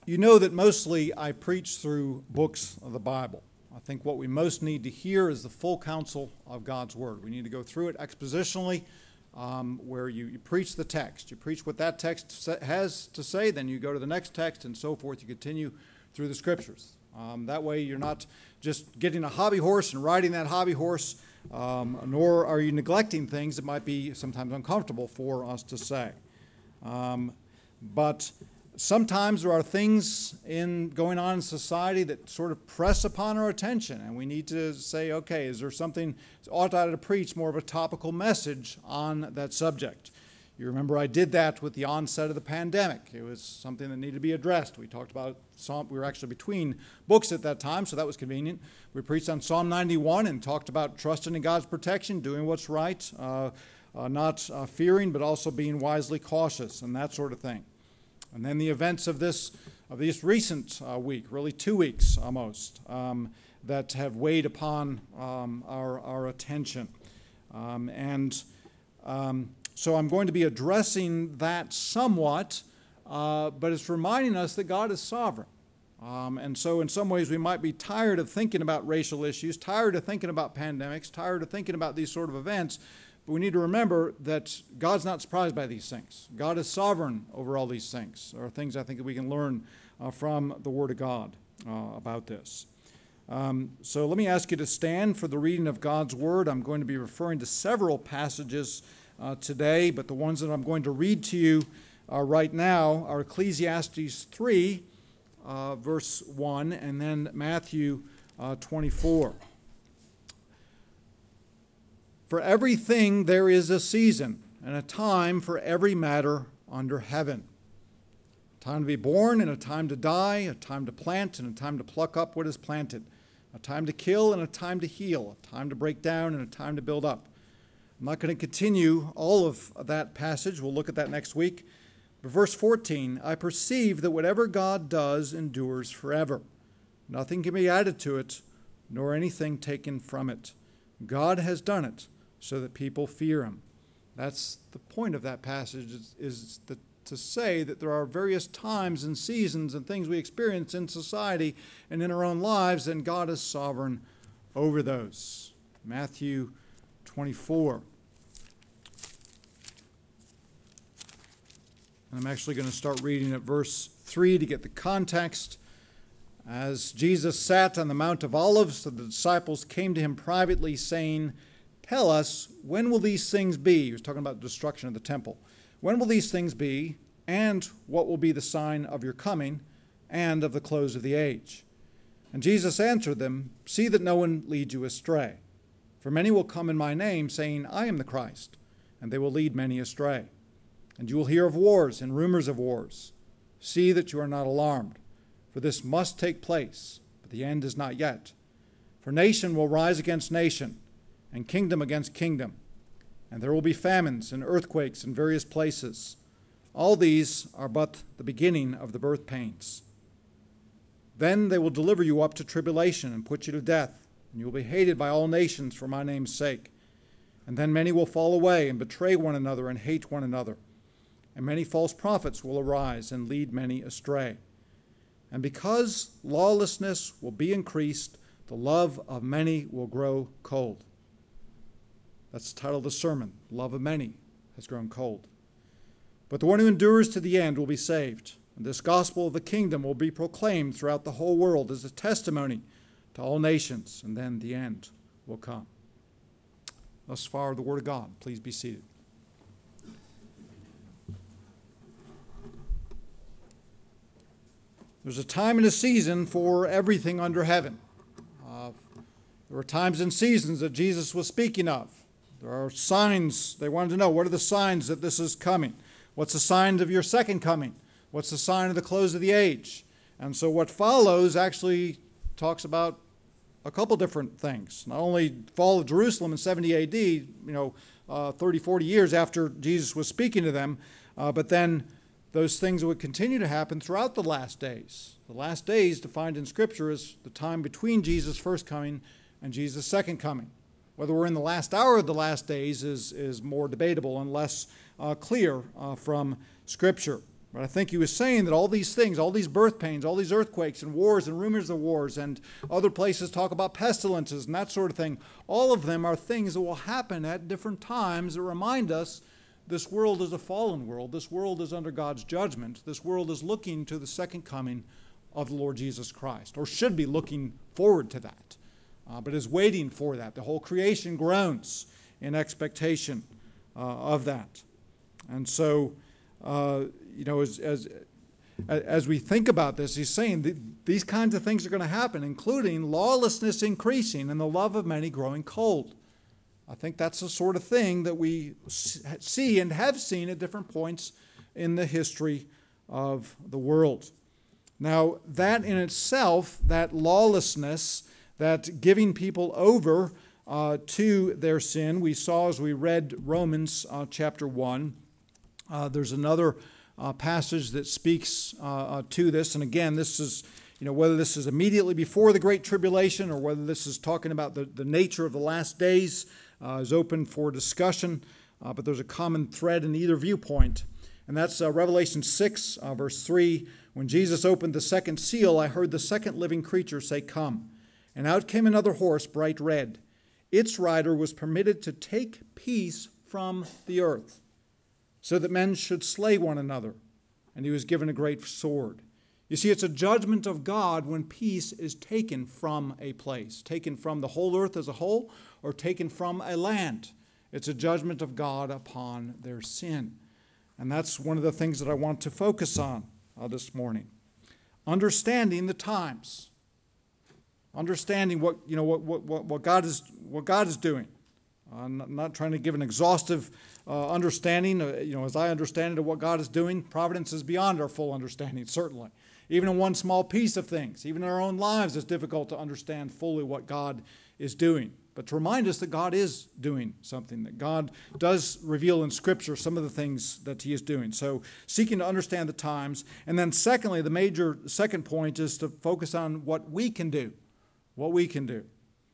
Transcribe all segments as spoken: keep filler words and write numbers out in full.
You know that mostly I preach through books of the Bible. I think what we most need to hear is the full counsel of God's Word. We need to go through it expositionally, um, where you, you preach the text. You preach what that text has to say, then you go to the next text, and so forth. You continue through the Scriptures. Um, that way you're not just getting a hobby horse and riding that hobby horse, um, nor are you neglecting things that might be sometimes uncomfortable for us to say. Um, but sometimes there are things in going on in society that sort of press upon our attention, and we need to say, okay, is there something, ought I to preach more of a topical message on that subject? You remember I did that with the onset of the pandemic. It was something that needed to be addressed. We talked about Psalm, we were actually between books at that time, so that was convenient. We preached on Psalm ninety-one and talked about trusting in God's protection, doing what's right, uh, uh, not uh, fearing, but also being wisely cautious, and that sort of thing. And then the events of this of this recent uh, week, really two weeks almost, um, that have weighed upon um, our, our attention. Um, and um, so I'm going to be addressing that somewhat, uh, but it's reminding us that God is sovereign. Um, and so in some ways we might be tired of thinking about racial issues, tired of thinking about pandemics, tired of thinking about these sort of events. But we need to remember that God's not surprised by these things. God is sovereign over all these things. There are things I think that we can learn uh, from the Word of God uh, about this. Um, so let me ask you to stand for the reading of God's Word. I'm going to be referring to several passages uh, today, but the ones that I'm going to read to you uh, right now are Ecclesiastes three, uh, verse one, and then Matthew uh, twenty-four. For everything there is a season, and a time for every matter under heaven. A time to be born, and a time to die, a time to plant, and a time to pluck up what is planted. A time to kill, and a time to heal. A time to break down, and a time to build up. I'm not going to continue all of that passage. We'll look at that next week. But verse fourteen, I perceive that whatever God does endures forever. Nothing can be added to it, nor anything taken from it. God has done it, so that people fear him. That's the point of that passage, is, is the, to say that there are various times and seasons and things we experience in society and in our own lives, and God is sovereign over those. Matthew twenty-four. And I'm actually going to start reading at verse three to get the context. As Jesus sat on the Mount of Olives, the disciples came to him privately, saying, Tell us, when will these things be? He was talking about the destruction of the temple. When will these things be, and what will be the sign of your coming and of the close of the age? And Jesus answered them, See that no one leads you astray. For many will come in my name, saying, I am the Christ, and they will lead many astray. And you will hear of wars and rumors of wars. See that you are not alarmed, for this must take place, but the end is not yet. For nation will rise against nation, and kingdom against kingdom, and there will be famines and earthquakes in various places. All these are but the beginning of the birth pains. Then they will deliver you up to tribulation and put you to death, and you will be hated by all nations for my name's sake. And then many will fall away and betray one another and hate one another. And many false prophets will arise and lead many astray. And because lawlessness will be increased, the love of many will grow cold. That's the title of the sermon. Love of many has grown cold. But the one who endures to the end will be saved. And this gospel of the kingdom will be proclaimed throughout the whole world as a testimony to all nations, and then the end will come. Thus far, the word of God. Please be seated. There's a time and a season for everything under heaven. Uh, there were times and seasons that Jesus was speaking of. There are signs. They wanted to know, what are the signs that this is coming? What's the sign of your second coming? What's the sign of the close of the age? And so what follows actually talks about a couple different things. Not only fall of Jerusalem in seventy A D, you know, uh, thirty, forty years after Jesus was speaking to them, uh, but then those things would continue to happen throughout the last days. The last days defined in Scripture is the time between Jesus' first coming and Jesus' second coming. Whether we're in the last hour of the last days is, is more debatable and less uh, clear uh, from Scripture. But I think he was saying that all these things, all these birth pains, all these earthquakes and wars and rumors of wars, and other places talk about pestilences and that sort of thing, all of them are things that will happen at different times that remind us this world is a fallen world. This world is under God's judgment. This world is looking to the second coming of the Lord Jesus Christ, or should be looking forward to that, uh, but is waiting for that. The whole creation groans in expectation uh, of that. And so, uh, you know, as, as as we think about this, he's saying that these kinds of things are going to happen, including lawlessness increasing and the love of many growing cold. I think that's the sort of thing that we see and have seen at different points in the history of the world. Now, that in itself, that lawlessness, that giving people over uh, to their sin, we saw as we read Romans uh, chapter one. Uh, there's another uh, passage that speaks uh, uh, to this. And again, this is, you know, whether this is immediately before the Great Tribulation or whether this is talking about the, the nature of the last days uh, is open for discussion. Uh, but there's a common thread in either viewpoint. And that's uh, Revelation six, uh, verse three. When Jesus opened the second seal, I heard the second living creature say, "Come." And out came another horse, bright red. Its rider was permitted to take peace from the earth, so that men should slay one another. And he was given a great sword. You see, it's a judgment of God when peace is taken from a place, taken from the whole earth as a whole, or taken from a land. It's a judgment of God upon their sin. And that's one of the things that I want to focus on uh, this morning. Understanding the times. Understanding what, you know, what, what, what, God, is, what God is doing. Uh, I'm not trying to give an exhaustive uh, understanding. Uh, you know, as I understand it, of what God is doing, providence is beyond our full understanding, certainly. Even in one small piece of things, even in our own lives, it's difficult to understand fully what God is doing. But to remind us that God is doing something, that God does reveal in Scripture some of the things that he is doing. So seeking to understand the times. And then secondly, the major second point is to focus on what we can do, what we can do.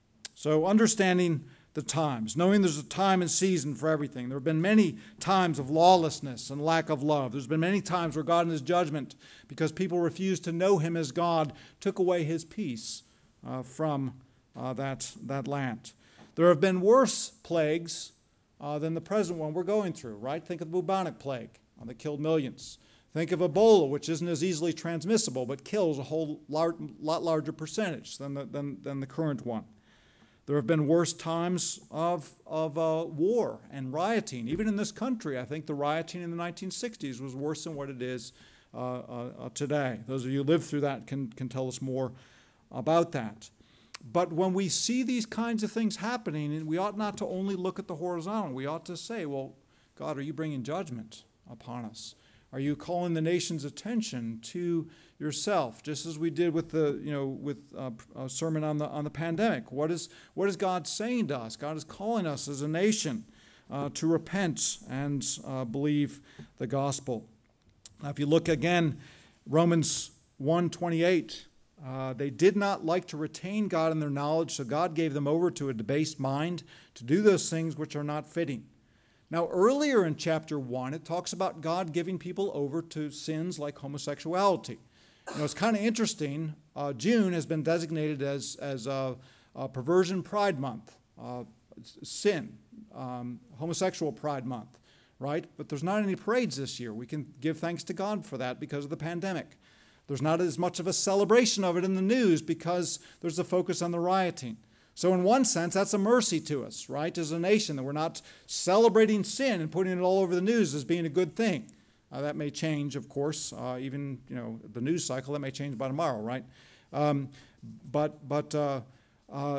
So understanding the times, knowing there's a time and season for everything. There have been many times of lawlessness and lack of love. There's been many times where God in his judgment, because people refused to know him as God, took away his peace uh, from Uh, that, that land. There have been worse plagues uh, than the present one we're going through, right? Think of the bubonic plague uh, that killed millions. Think of Ebola, which isn't as easily transmissible, but kills a whole lar- lot larger percentage than the, than, than the current one. There have been worse times of, of uh, war and rioting. Even in this country, I think the rioting in the nineteen sixties was worse than what it is uh, uh, today. Those of you who lived through that can, can tell us more about that. But when we see these kinds of things happening, we ought not to only look at the horizontal. We ought to say, well, God, are you bringing judgment upon us? Are you calling the nation's attention to yourself, just as we did with the, you know, with uh, a sermon on the on the pandemic? What is what is God saying to us? God is calling us as a nation uh, to repent and uh, believe the gospel. Now, if you look again, Romans one twenty-eight. Uh, they did not like to retain God in their knowledge, so God gave them over to a debased mind to do those things which are not fitting. Now, earlier in chapter one, it talks about God giving people over to sins like homosexuality. You know, it's kind of interesting. Uh, June has been designated as, as a, a perversion pride month, uh, sin, um, homosexual pride month, right? But there's not any parades this year. We can give thanks to God for that because of the pandemic. There's not as much of a celebration of it in the news because there's a focus on the rioting. So in one sense, that's a mercy to us, right, as a nation, that we're not celebrating sin and putting it all over the news as being a good thing. Uh, that may change, of course, uh, even, you know, the news cycle, that may change by tomorrow, right? Um, but but uh, uh,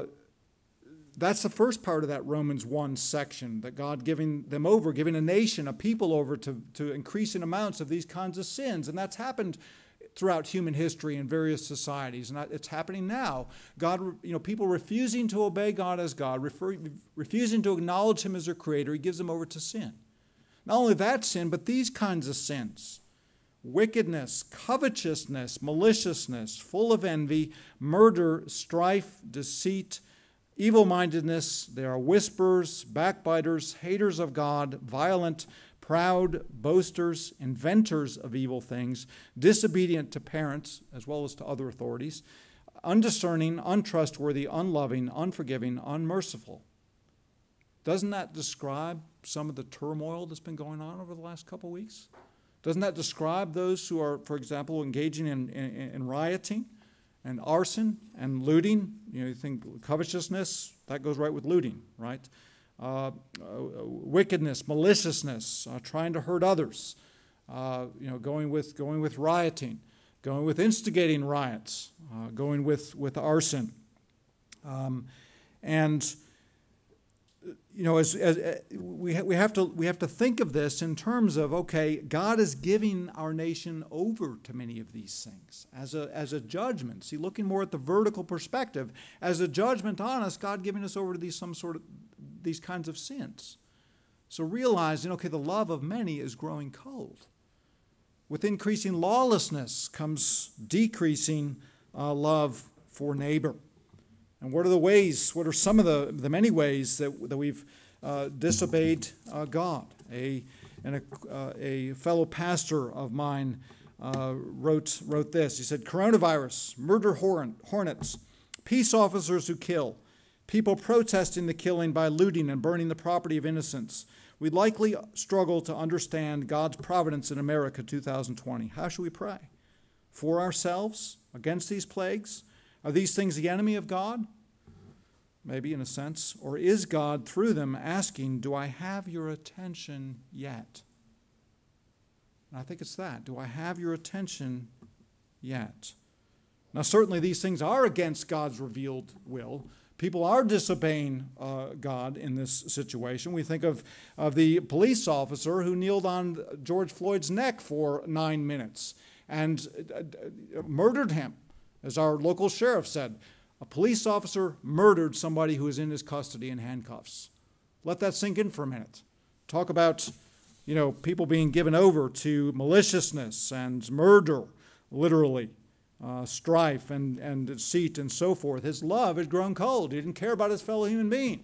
that's the first part of that Romans one section, that God giving them over, giving a nation, a people over to, to increasing amounts of these kinds of sins. And that's happened throughout human history in various societies, and it's happening now. God, you know, people refusing to obey God as God, refer, refusing to acknowledge him as their creator, he gives them over to sin. Not only that sin, but these kinds of sins: wickedness, covetousness, maliciousness, full of envy, murder, strife, deceit, evil-mindedness. They are whisperers, backbiters, haters of God, violent, proud, boasters, inventors of evil things, disobedient to parents as well as to other authorities, undiscerning, untrustworthy, unloving, unforgiving, unmerciful. Doesn't that describe some of the turmoil that's been going on over the last couple of weeks? Doesn't that describe those who are, for example, engaging in, in, in rioting and arson and looting? You know, you think covetousness, that goes right with looting, right? Uh, uh, wickedness, maliciousness, uh, trying to hurt others, uh, you know, going with going with rioting, going with instigating riots, uh, going with with arson, um, and you know, as, as we ha- we have to we have to think of this in terms of, okay, God is giving our nation over to many of these things as a as a judgment. See, looking more at the vertical perspective, as a judgment on us, God giving us over to these some sort of these kinds of sins. So realizing, okay, the love of many is growing cold. With increasing lawlessness comes decreasing uh, love for neighbor. And what are the ways, what are some of the, the many ways that, that we've uh, disobeyed uh, God? A, and a, uh, a fellow pastor of mine uh, wrote, wrote this. He said, coronavirus, murder hornets, peace officers who kill, people protesting the killing by looting and burning the property of innocents. We likely struggle to understand God's providence in America two thousand twenty. How should we pray? For ourselves, against these plagues? Are these things the enemy of God? Maybe in a sense. Or is God through them asking, do I have your attention yet? And I think it's that. Do I have your attention yet? Now certainly these things are against God's revealed will. People are disobeying uh, God in this situation. We think of, of the police officer who kneeled on George Floyd's neck for nine minutes and uh, murdered him. As our local sheriff said, a police officer murdered somebody who was in his custody in handcuffs. Let that sink in for a minute. Talk about, you know, people being given over to maliciousness and murder, literally. Uh, strife and, and deceit and so forth. His love had grown cold. He didn't care about his fellow human being.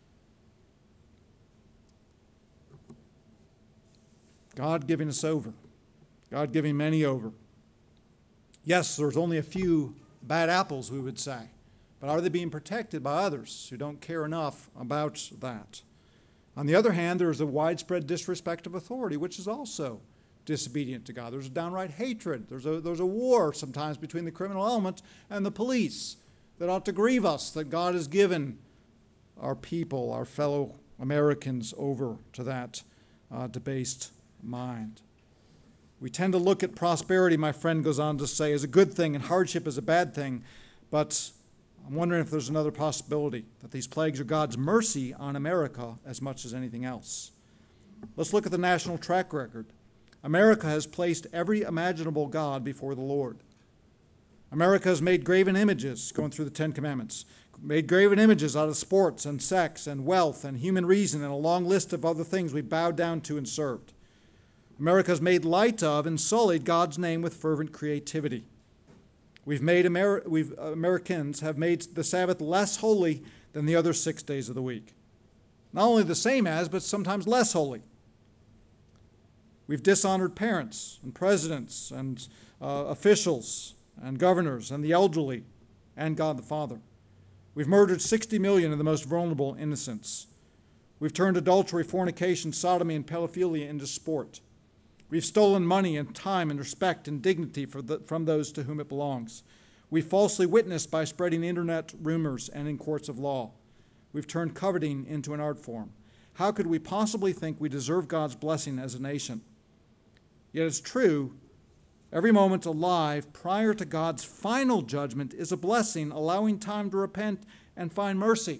God giving us over. God giving many over. Yes, there's only a few bad apples, we would say. But are they being protected by others who don't care enough about that? On the other hand, there is a widespread disrespect of authority, which is also disobedient to God. There's a downright hatred. There's a, there's a war sometimes between the criminal element and the police that ought to grieve us, that God has given our people, our fellow Americans, over to that uh, debased mind. We tend to look at prosperity, my friend goes on to say, as a good thing and hardship as a bad thing, but I'm wondering if there's another possibility, that these plagues are God's mercy on America as much as anything else. Let's look at the national track record. America has placed every imaginable god before the Lord. America has made graven images, going through the Ten Commandments, made graven images out of sports and sex and wealth and human reason and a long list of other things we bowed down to and served. America has made light of and sullied God's name with fervent creativity. We've made Amer- we've, uh, Americans have made the Sabbath less holy than the other six days of the week. Not only the same as, but sometimes less holy. We've dishonored parents and presidents and uh, officials and governors and the elderly and God the Father. We've murdered sixty million of the most vulnerable innocents. We've turned adultery, fornication, sodomy, and pedophilia into sport. We've stolen money and time and respect and dignity for the, from those to whom it belongs. We've falsely witnessed by spreading internet rumors and in courts of law. We've turned coveting into an art form. How could we possibly think we deserve God's blessing as a nation? Yet it's true, every moment alive prior to God's final judgment is a blessing, allowing time to repent and find mercy.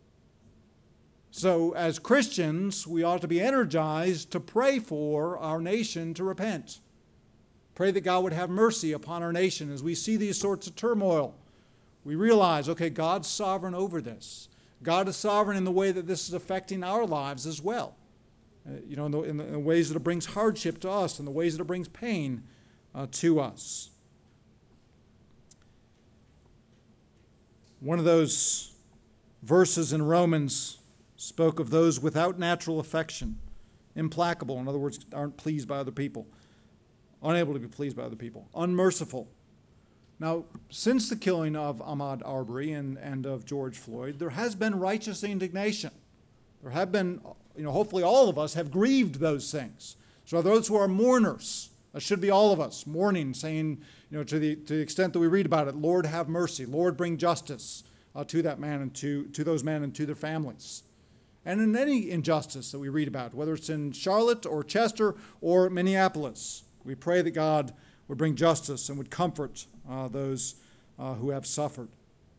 So as Christians, we ought to be energized to pray for our nation to repent. Pray that God would have mercy upon our nation as we see these sorts of turmoil. We realize, okay, God's sovereign over this. God is sovereign in the way that this is affecting our lives as well. Uh, you know, in the, in the, in the ways that it brings hardship to us, in the ways that it brings pain uh, to us. One of those verses in Romans spoke of those without natural affection implacable, in other words, aren't pleased by other people, unable to be pleased by other people, unmerciful. Now, since the killing of Ahmaud Arbery and, and of George Floyd, there has been righteous indignation. There have been, you know, hopefully all of us have grieved those things. So those who are mourners, that should be all of us, mourning, saying, you know, to the, to the extent that we read about it, Lord, have mercy, Lord, bring justice uh, to that man and to, to those men and to their families. And in any injustice that we read about, whether it's in Charlotte or Chester or Minneapolis, we pray that God would bring justice and would comfort uh, those uh, who have suffered.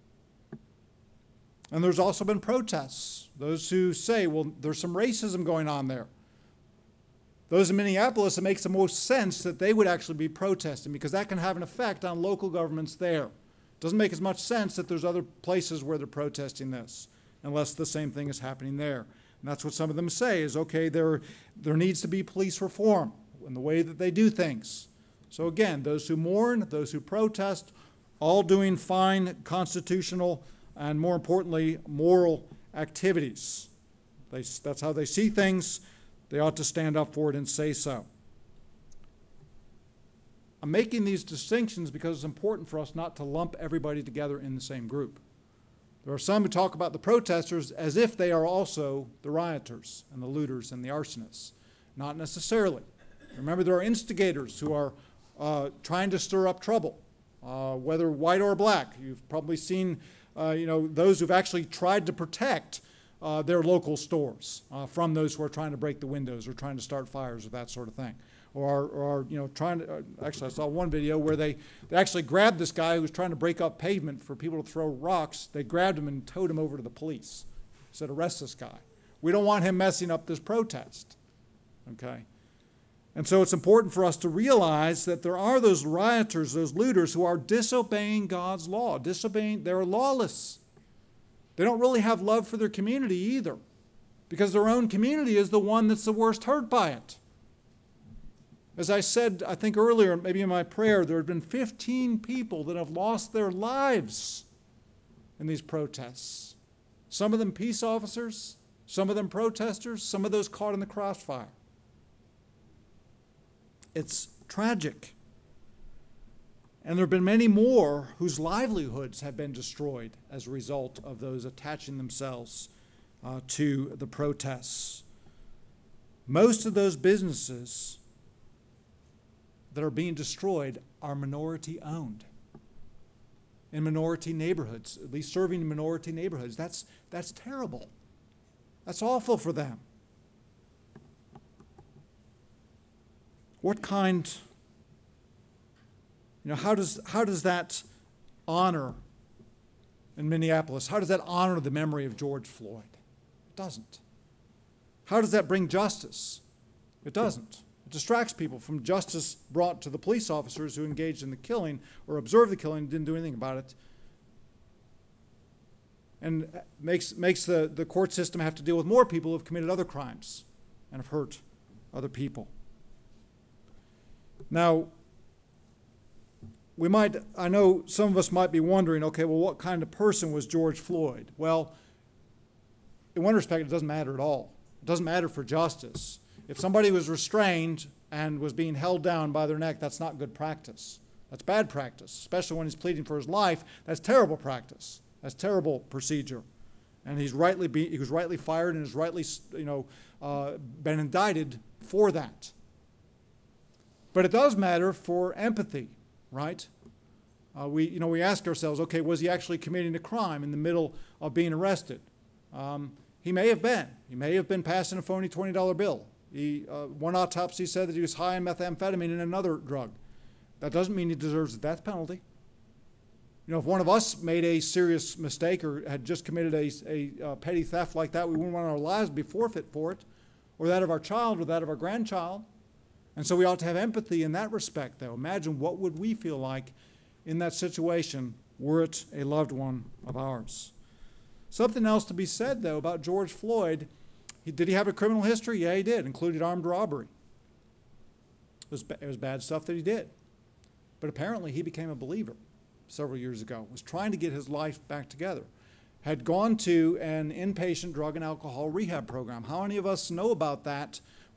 And there's also been protests. Those who say, well, there's some racism going on there. Those in Minneapolis, it makes the most sense that they would actually be protesting because that can have an effect on local governments there. It doesn't make as much sense that there's other places where they're protesting this, unless the same thing is happening there. And that's what some of them say is, okay, there, there needs to be police reform in the way that they do things. So again, those who mourn, those who protest, all doing fine constitutional and, more importantly, moral activities. They, that's how they see things. They ought to stand up for it and say so. I'm making these distinctions because it's important for us not to lump everybody together in the same group. There are some who talk about the protesters as if they are also the rioters and the looters and the arsonists. Not necessarily. Remember, there are instigators who are uh, trying to stir up trouble, uh, whether white or black. You've probably seen uh, you know, those who've actually tried to protect uh, their local stores uh, from those who are trying to break the windows or trying to start fires or that sort of thing. Or, or you know, trying to, uh, actually I saw one video where they, they actually grabbed this guy who was trying to break up pavement for people to throw rocks. They grabbed him and towed him over to the police. Said, arrest this guy. We don't want him messing up this protest. Okay? And so it's important for us to realize that there are those rioters, those looters who are disobeying God's law, disobeying, they're lawless. They don't really have love for their community either, because their own community is the one that's the worst hurt by it. As I said, I think earlier, maybe in my prayer, there have been fifteen people that have lost their lives in these protests. Some of them peace officers, some of them protesters, some of those caught in the crossfire. It's tragic. And there have been many more whose livelihoods have been destroyed as a result of those attaching themselves uh, to the protests. Most of those businesses that are being destroyed are minority owned in minority neighborhoods, at least serving minority neighborhoods. That's, that's terrible. That's awful for them. What kind, you know, how does, how does that honor in Minneapolis, how does that honor the memory of George Floyd? It doesn't. How does that bring justice? It doesn't. It distracts people from justice brought to the police officers who engaged in the killing or observed the killing and didn't do anything about it. And makes, makes the, the court system have to deal with more people who have committed other crimes and have hurt other people. Now, we might, I know some of us might be wondering, okay, well, what kind of person was George Floyd? Well, in one respect, it doesn't matter at all. It doesn't matter for justice. If somebody was restrained and was being held down by their neck, that's not good practice. That's bad practice, especially when he's pleading for his life. That's terrible practice. That's terrible procedure. And he's rightly be, he was rightly fired and has rightly, you know, uh, been indicted for that. But it does matter for empathy, right? Uh, we, you know, we ask ourselves, okay, was he actually committing a crime in the middle of being arrested? Um, he may have been. He may have been passing a phony twenty dollar bill. He, uh, one autopsy said that he was high on methamphetamine and another drug. That doesn't mean he deserves the death penalty. You know, if one of us made a serious mistake or had just committed a, a, a petty theft like that, we wouldn't want our lives to be forfeit for it, or that of our child or that of our grandchild. And so we ought to have empathy in that respect, though. Imagine what would we feel like in that situation were it a loved one of ours. Something else to be said, though, about George Floyd. He, did he have a criminal history? Yeah, he did, included armed robbery. It was, it was bad stuff that he did. But apparently he became a believer several years ago, was trying to get his life back together, had gone to an inpatient drug and alcohol rehab program. How many of us know about that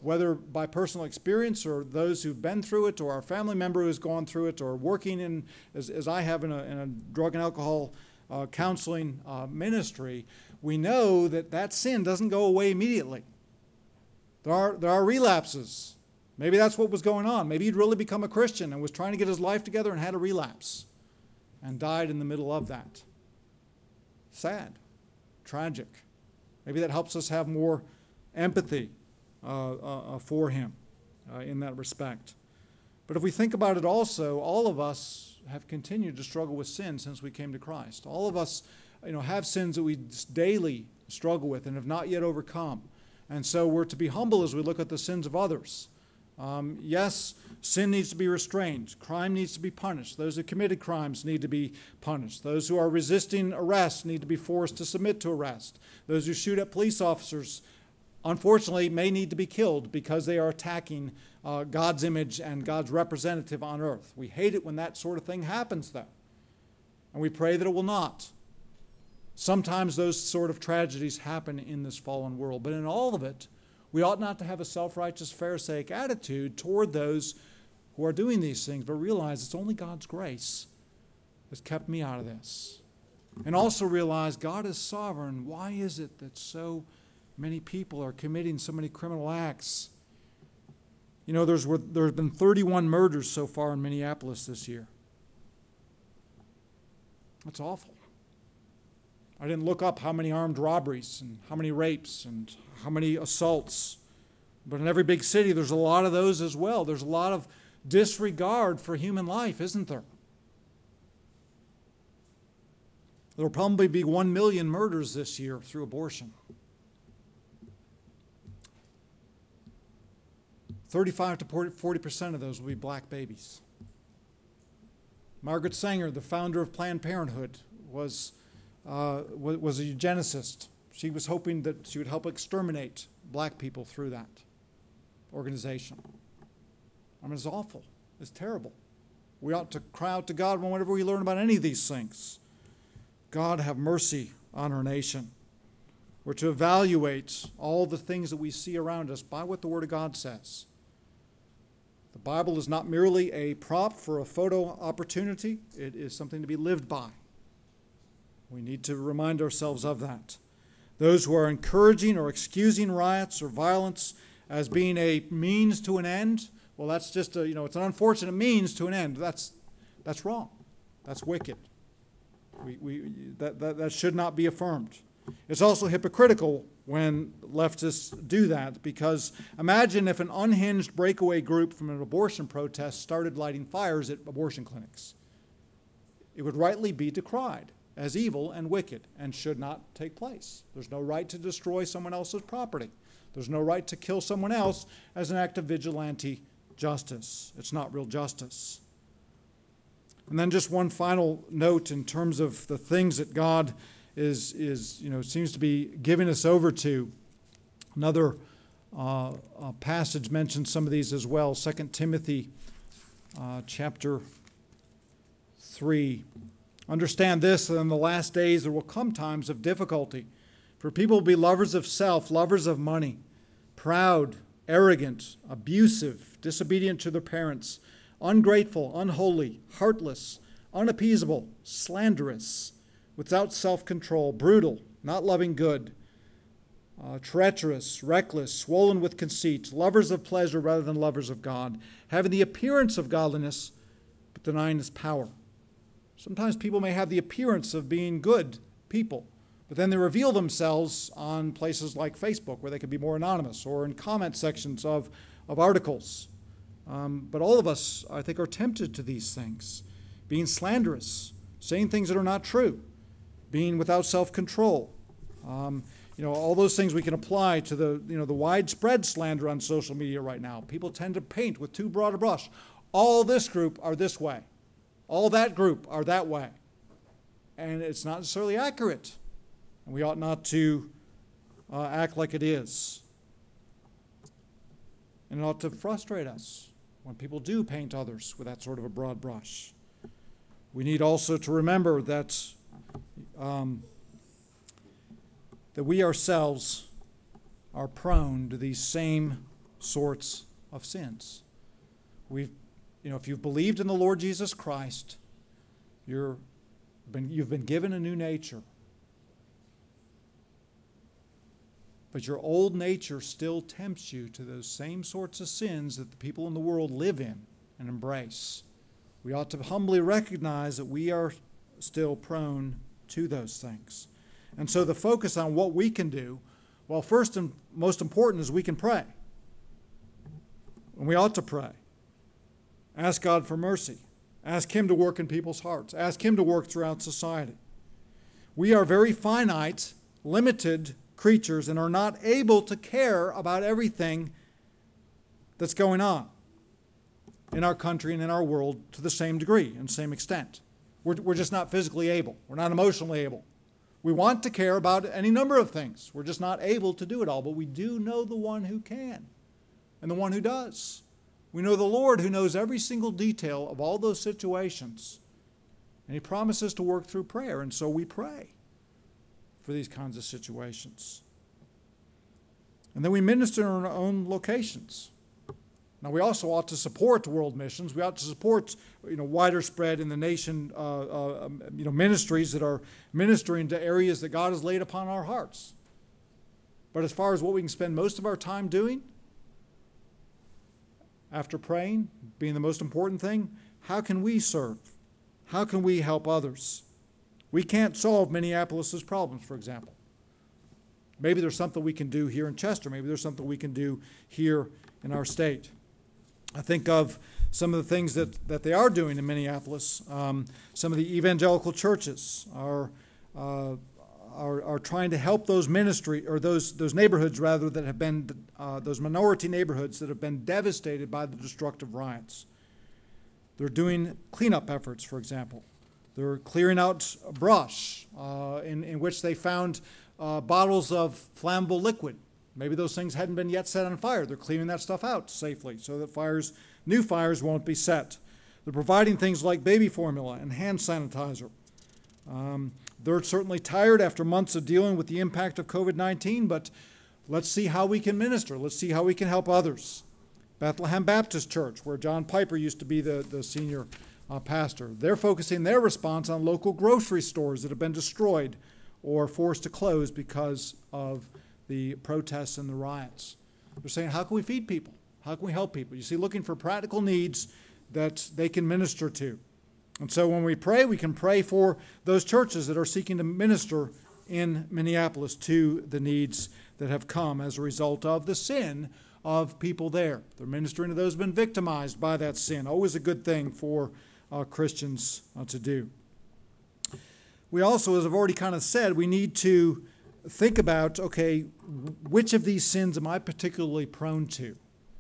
whether by personal experience or those who've been through it, or our family member who's gone through it, or working in, as, as I have in a, in a drug and alcohol uh, counseling uh, ministry, we know that that sin doesn't go away immediately. There are, there are relapses. Maybe that's what was going on. Maybe he'd really become a Christian and was trying to get his life together and had a relapse and died in the middle of that. Sad. Tragic. Maybe that helps us have more empathy uh, uh, for him uh, in that respect. But if we think about it also, all of us have continued to struggle with sin since we came to Christ. All of us, you know, have sins that we daily struggle with and have not yet overcome. And so we're to be humble as we look at the sins of others. Um, yes, sin needs to be restrained. Crime needs to be punished. Those who committed crimes need to be punished. Those who are resisting arrest need to be forced to submit to arrest. Those who shoot at police officers, unfortunately, may need to be killed because they are attacking uh, God's image and God's representative on earth. We hate it when that sort of thing happens, though. And we pray that it will not. Sometimes those sort of tragedies happen in this fallen world. But in all of it, we ought not to have a self-righteous Pharisaic attitude toward those who are doing these things, but realize it's only God's grace that's kept me out of this. And also realize God is sovereign. Why is it that so many people are committing so many criminal acts? You know, there's there have been thirty-one murders so far in Minneapolis this year. That's awful. I didn't look up how many armed robberies and how many rapes and how many assaults. But in every big city, there's a lot of those as well. There's a lot of disregard for human life, isn't there? There will probably be one million murders this year through abortion. thirty-five to forty percent of those will be black babies. Margaret Sanger, the founder of Planned Parenthood, was, uh, was a eugenicist. She was hoping that she would help exterminate black people through that organization. I mean, it's awful. It's terrible. We ought to cry out to God whenever we learn about any of these things. God, have mercy on our nation. We're to evaluate all the things that we see around us by what the Word of God says. The Bible is not merely a prop for a photo opportunity. It is something to be lived by. We need to remind ourselves of that. Those who are encouraging or excusing riots or violence as being a means to an end, well, that's just a, you know, it's an unfortunate means to an end. That's, that's wrong. That's wicked. We, we, that, that, that should not be affirmed. It's also hypocritical when leftists do that, because imagine if an unhinged breakaway group from an abortion protest started lighting fires at abortion clinics. It would rightly be decried as evil and wicked and should not take place. There's no right to destroy someone else's property. There's no right to kill someone else as an act of vigilante justice. It's not real justice. And then just one final note in terms of the things that God is, is you know, seems to be giving us over to. Another uh, uh, passage mentions some of these as well. Second Timothy uh, chapter three. Understand this, that in the last days there will come times of difficulty. For people will be lovers of self, lovers of money, proud, arrogant, abusive, disobedient to their parents, ungrateful, unholy, heartless, unappeasable, slanderous, without self-control, brutal, not loving good, uh, treacherous, reckless, swollen with conceit, lovers of pleasure rather than lovers of God, having the appearance of godliness, but denying its power. Sometimes people may have the appearance of being good people, but then they reveal themselves on places like Facebook, where they can be more anonymous, or in comment sections of, of articles. Um, but all of us, I think, are tempted to these things. Being slanderous, saying things that are not true, being without self-control. Um, you know, all those things we can apply to the, you know, the widespread slander on social media right now. People tend to paint with too broad a brush. All this group are this way. All that group are that way. And it's not necessarily accurate. And we ought not to uh, act like it is. And it ought to frustrate us when people do paint others with that sort of a broad brush. We need also to remember that, um, that we ourselves are prone to these same sorts of sins. We've, you know, if you've believed in the Lord Jesus Christ, you're been, you've been given a new nature. But your old nature still tempts you to those same sorts of sins that the people in the world live in and embrace. We ought to humbly recognize that we are still prone to those things. And so the focus on what we can do, well, first and most important is we can pray. And we ought to pray. Ask God for mercy. Ask Him to work in people's hearts. Ask Him to work throughout society. We are very finite, limited creatures and are not able to care about everything that's going on in our country and in our world to the same degree and same extent. We're, we're just not physically able. We're not emotionally able. We want to care about any number of things. We're just not able to do it all. But we do know the one who can and the one who does. We know the Lord who knows every single detail of all those situations. And He promises to work through prayer. And so we pray for these kinds of situations. And then we minister in our own locations. Now, we also ought to support world missions. We ought to support, you know, wider spread in the nation, uh, uh, you know, ministries that are ministering to areas that God has laid upon our hearts. But as far as what we can spend most of our time doing, after praying, being the most important thing, how can we serve? How can we help others? We can't solve Minneapolis's problems, for example. Maybe there's something we can do here in Chester. Maybe there's something we can do here in our state. I think of some of the things that, that they are doing in Minneapolis. Um, some of the evangelical churches are, uh, are are trying to help those ministry or those those neighborhoods rather that have been uh, those minority neighborhoods that have been devastated by the destructive riots. They're doing cleanup efforts, for example. They're clearing out brush uh, in in which they found uh, bottles of flammable liquid. Maybe those things hadn't been yet set on fire. They're clearing that stuff out safely so that fires, new fires won't be set. They're providing things like baby formula and hand sanitizer. Um, they're certainly tired after months of dealing with the impact of COVID nineteen, but let's see how we can minister. Let's see how we can help others. Bethlehem Baptist Church, where John Piper used to be the, the senior uh, pastor, they're focusing their response on local grocery stores that have been destroyed or forced to close because of the protests and the riots. They're saying, how can we feed people? How can we help people? You see, looking for practical needs that they can minister to. And so when we pray, we can pray for those churches that are seeking to minister in Minneapolis to the needs that have come as a result of the sin of people there. They're ministering to those who have been victimized by that sin. Always a good thing for uh, Christians uh, to do. We also, as I've already kind of said, we need to think about, okay, which of these sins am I particularly prone to?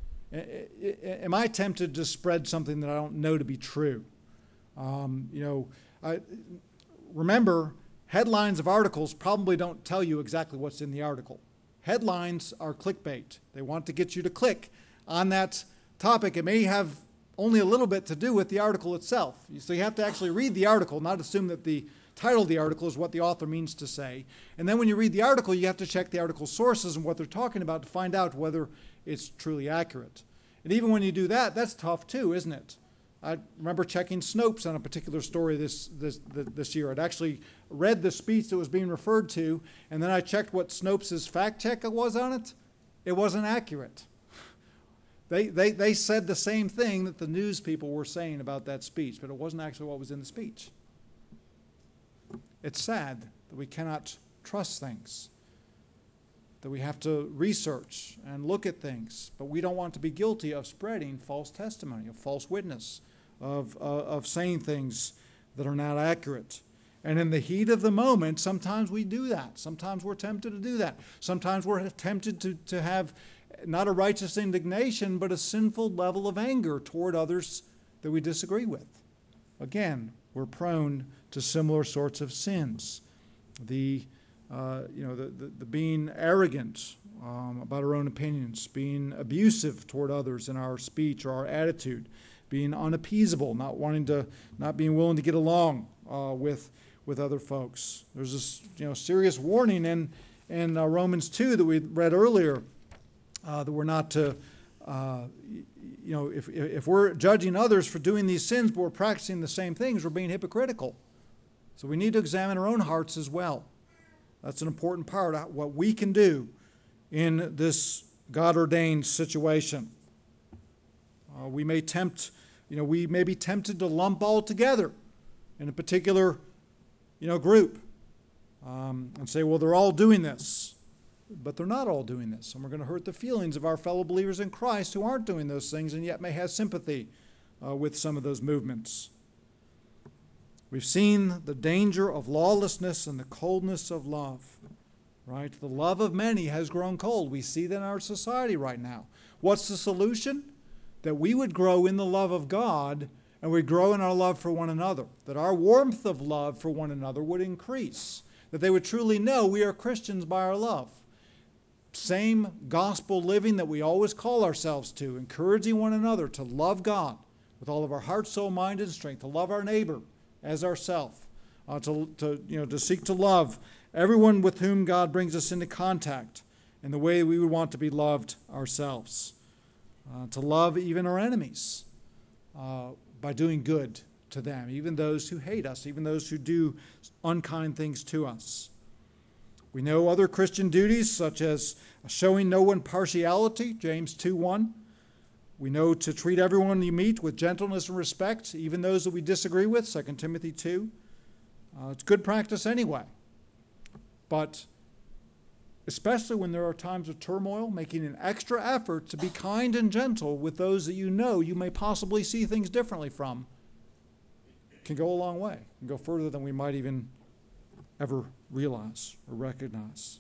Am I tempted to spread something that I don't know to be true? Um, you know, I, remember, headlines of articles probably don't tell you exactly what's in the article. Headlines are clickbait. They want to get you to click on that topic. It may have only a little bit to do with the article itself. So you have to actually read the article, not assume that the title of the article is what the author means to say. And then when you read the article, you have to check the article's sources and what they're talking about to find out whether it's truly accurate. And even when you do that, that's tough too, isn't it? I remember checking Snopes on a particular story this, this, this year. I'd actually read the speech that was being referred to, and then I checked what Snopes' fact check was on it. It wasn't accurate. They, they, they said the same thing that the news people were saying about that speech, but it wasn't actually what was in the speech. It's sad that we cannot trust things, that we have to research and look at things, but we don't want to be guilty of spreading false testimony, of false witness, of, uh, of saying things that are not accurate. And in the heat of the moment, sometimes we do that. Sometimes we're tempted to do that. Sometimes we're tempted to, to have not a righteous indignation, but a sinful level of anger toward others that we disagree with. Again, we're prone to similar sorts of sins. The, uh, you know, the, the, the being arrogant um, about our own opinions, being abusive toward others in our speech or our attitude, being unappeasable, not wanting to, not being willing to get along uh, with with other folks. There's this, you know, serious warning in in uh, Romans two that we read earlier uh, that we're not to uh, you know, if, if we're judging others for doing these sins, but we're practicing the same things, we're being hypocritical. So we need to examine our own hearts as well. That's an important part of what we can do in this God-ordained situation. Uh, we may tempt, you know, we may be tempted to lump all together in a particular, you know, group um, and say, well, they're all doing this. But they're not all doing this. And we're going to hurt the feelings of our fellow believers in Christ who aren't doing those things and yet may have sympathy uh, with some of those movements. We've seen the danger of lawlessness and the coldness of love. Right? The love of many has grown cold. We see that in our society right now. What's the solution? That we would grow in the love of God and we'd grow in our love for one another. That our warmth of love for one another would increase. That they would truly know we are Christians by our love. Same gospel living that we always call ourselves to, encouraging one another to love God with all of our heart, soul, mind, and strength, to love our neighbor as ourself, uh, to, to, you know, to seek to love everyone with whom God brings us into contact in the way we would want to be loved ourselves, uh, to love even our enemies uh, by doing good to them, even those who hate us, even those who do unkind things to us. We know other Christian duties, such as showing no one partiality, James two one. We know to treat everyone you meet with gentleness and respect, even those that we disagree with, Second Timothy two. Uh, it's good practice anyway. But especially when there are times of turmoil, making an extra effort to be kind and gentle with those that you know you may possibly see things differently from can go a long way, can go further than we might even ever realize or recognize.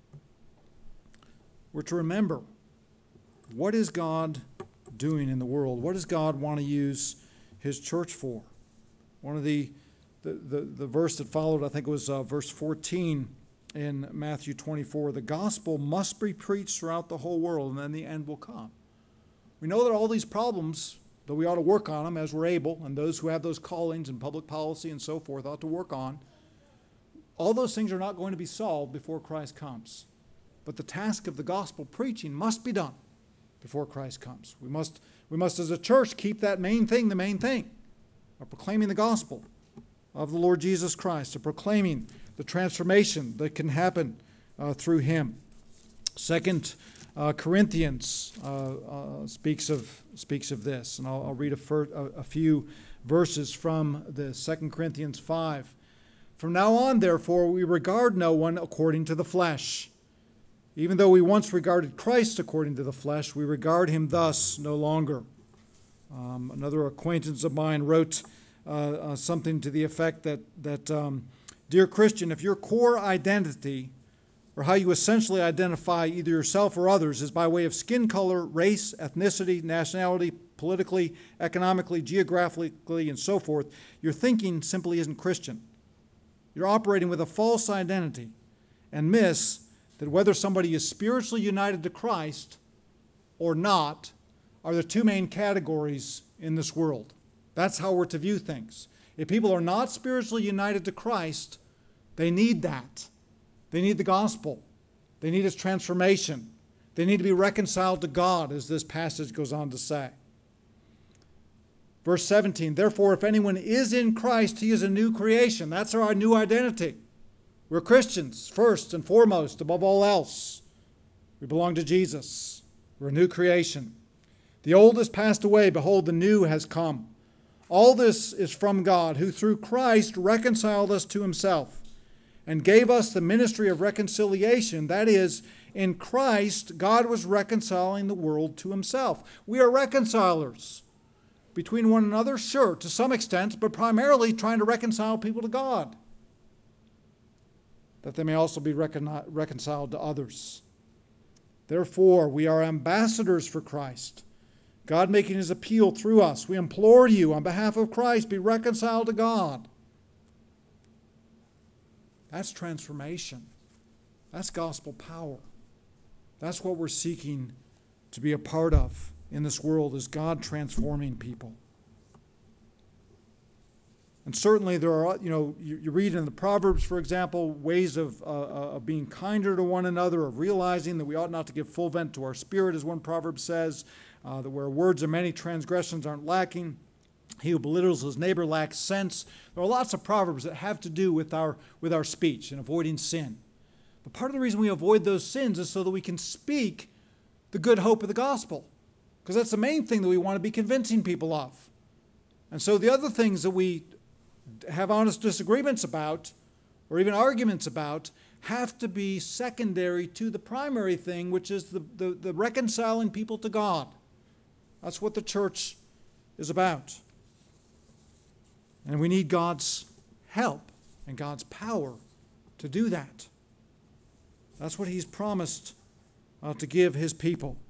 We're to remember, what is God doing in the world? What does God want to use his church for? One of the, the, the, the verse that followed, I think it was uh, verse fourteen in Matthew twenty-four, the gospel must be preached throughout the whole world and then the end will come. We know that all these problems, that we ought to work on them as we're able, and those who have those callings in public policy and so forth ought to work on. All those things are not going to be solved before Christ comes. But the task of the gospel preaching must be done before Christ comes. We must, we must as a church keep that main thing the main thing, of proclaiming the gospel of the Lord Jesus Christ, of proclaiming the transformation that can happen uh, through him. Second uh, Corinthians uh, uh, speaks of speaks of this, and I'll, I'll read a, fir- a, a few verses from the Second Corinthians five. From now on, therefore, we regard no one according to the flesh. Even though we once regarded Christ according to the flesh, we regard him thus no longer. Um, another acquaintance of mine wrote uh, uh, something to the effect that, that um, dear Christian, if your core identity, or how you essentially identify either yourself or others, is by way of skin color, race, ethnicity, nationality, politically, economically, geographically, and so forth, your thinking simply isn't Christian. You're operating with a false identity and miss that whether somebody is spiritually united to Christ or not are the two main categories in this world. That's how we're to view things. If people are not spiritually united to Christ, they need that. They need the gospel. They need his transformation. They need to be reconciled to God, as this passage goes on to say. Verse seventeen, therefore, if anyone is in Christ, he is a new creation. That's our new identity. We're Christians, first and foremost, above all else. We belong to Jesus. We're a new creation. The old has passed away. Behold, the new has come. All this is from God, who through Christ reconciled us to himself and gave us the ministry of reconciliation. That is, in Christ, God was reconciling the world to himself. We are reconcilers between one another, sure, to some extent, but primarily trying to reconcile people to God, that they may also be recon- reconciled to others. Therefore, we are ambassadors for Christ, God making his appeal through us. We implore you, on behalf of Christ, be reconciled to God. That's transformation. That's gospel power. That's what we're seeking to be a part of in this world, is God transforming people. And certainly there are, you know, you, you read in the Proverbs, for example, ways of, uh, of being kinder to one another, of realizing that we ought not to give full vent to our spirit, as one proverb says, uh, that where words are many, transgressions aren't lacking. He who belittles his neighbor lacks sense. There are lots of proverbs that have to do with our, with our speech and avoiding sin. But part of the reason we avoid those sins is so that we can speak the good hope of the gospel, because that's the main thing that we want to be convincing people of. And so the other things that we have honest disagreements about, or even arguments about, have to be secondary to the primary thing, which is the, the, the reconciling people to God. That's what the church is about. And we need God's help and God's power to do that. That's what he's promised uh, to give his people.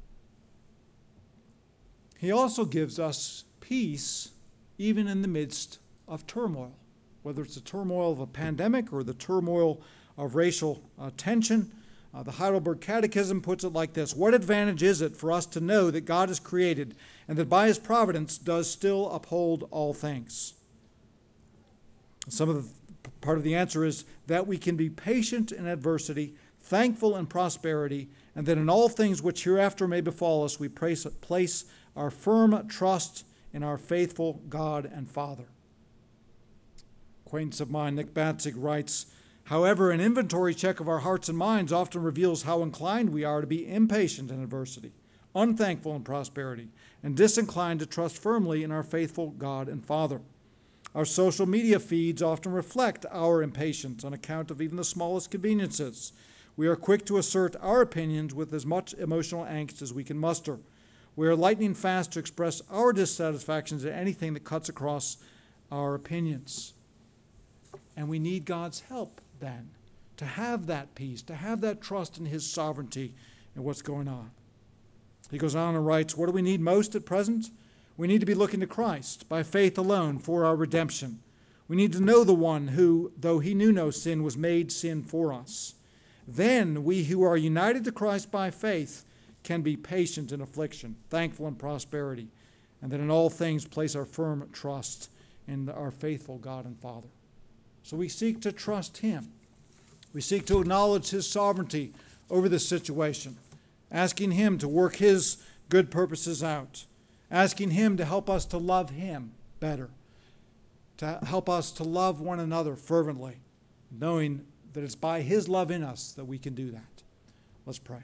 He also gives us peace even in the midst of turmoil, whether it's the turmoil of a pandemic or the turmoil of racial uh, tension. Uh, the Heidelberg Catechism puts it like this: what advantage is it for us to know that God is created and that by his providence does still uphold all things? Some of the part of the answer is that we can be patient in adversity, thankful in prosperity, and that in all things which hereafter may befall us, we place, place our firm trust in our faithful God and Father. Acquaintance of mine, Nick Batzig, writes, however, an inventory check of our hearts and minds often reveals how inclined we are to be impatient in adversity, unthankful in prosperity, and disinclined to trust firmly in our faithful God and Father. Our social media feeds often reflect our impatience on account of even the smallest conveniences. We are quick to assert our opinions with as much emotional angst as we can muster. We are lightning fast to express our dissatisfactions at anything that cuts across our opinions. And we need God's help then to have that peace, to have that trust in his sovereignty and what's going on. He goes on and writes, what do we need most at present? We need to be looking to Christ by faith alone for our redemption. We need to know the one who, though he knew no sin, was made sin for us. Then we who are united to Christ by faith can be patient in affliction, thankful in prosperity, and that in all things place our firm trust in our faithful God and Father. So we seek to trust him. We seek to acknowledge his sovereignty over this situation, asking him to work his good purposes out, asking him to help us to love him better, to help us to love one another fervently, knowing that it's by his love in us that we can do that. Let's pray.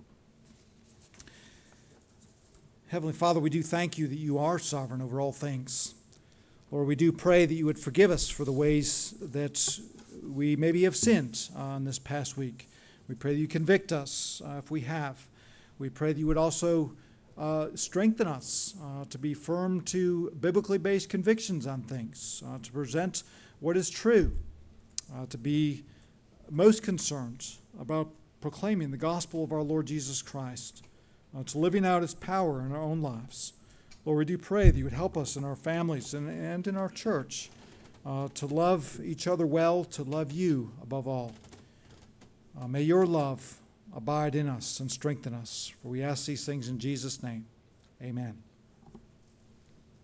Heavenly Father, we do thank you that you are sovereign over all things. Lord, we do pray that you would forgive us for the ways that we maybe have sinned on this past week. We pray that you convict us uh, if we have. We pray that you would also uh, strengthen us uh, to be firm to biblically based convictions on things, uh, to present what is true, uh, to be most concerned about proclaiming the gospel of our Lord Jesus Christ, uh, to living out his power in our own lives. Lord, we do pray that you would help us in our families and, and in our church uh, to love each other well, to love you above all. Uh, may your love abide in us and strengthen us. For we ask these things in Jesus' name. Amen.